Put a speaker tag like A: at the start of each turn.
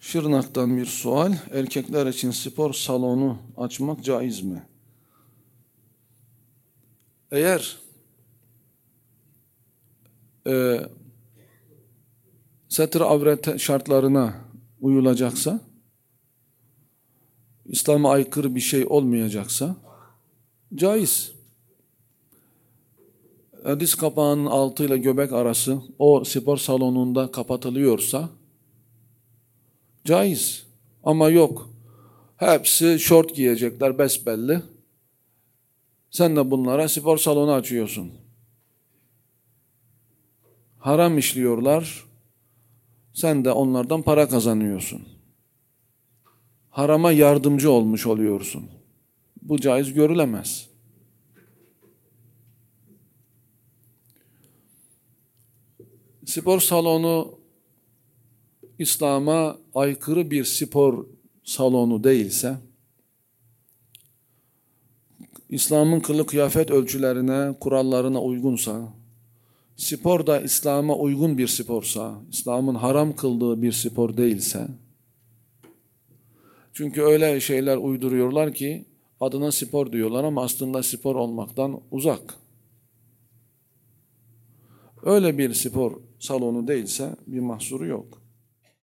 A: Şırnak'tan bir sual. Erkekler için spor salonu açmak caiz mi? Eğer e, setr avret şartlarına uyulacaksa, İslam'a aykırı bir şey olmayacaksa caiz. Diz kapağının altıyla göbek arası o spor salonunda kapatılıyorsa caiz. Ama yok. Hepsi şort giyecekler besbelli. Sen de bunlara spor salonu açıyorsun. Haram işliyorlar. Sen de onlardan para kazanıyorsun. Harama yardımcı olmuş oluyorsun. Bu caiz görülemez. Spor salonu İslam'a aykırı bir spor salonu değilse, İslam'ın kılık kıyafet ölçülerine, kurallarına uygunsa, spor da İslam'a uygun bir sporsa, İslam'ın haram kıldığı bir spor değilse, çünkü öyle şeyler uyduruyorlar ki adına spor diyorlar ama aslında spor olmaktan uzak. Öyle bir spor salonu değilse bir mahsuru yok.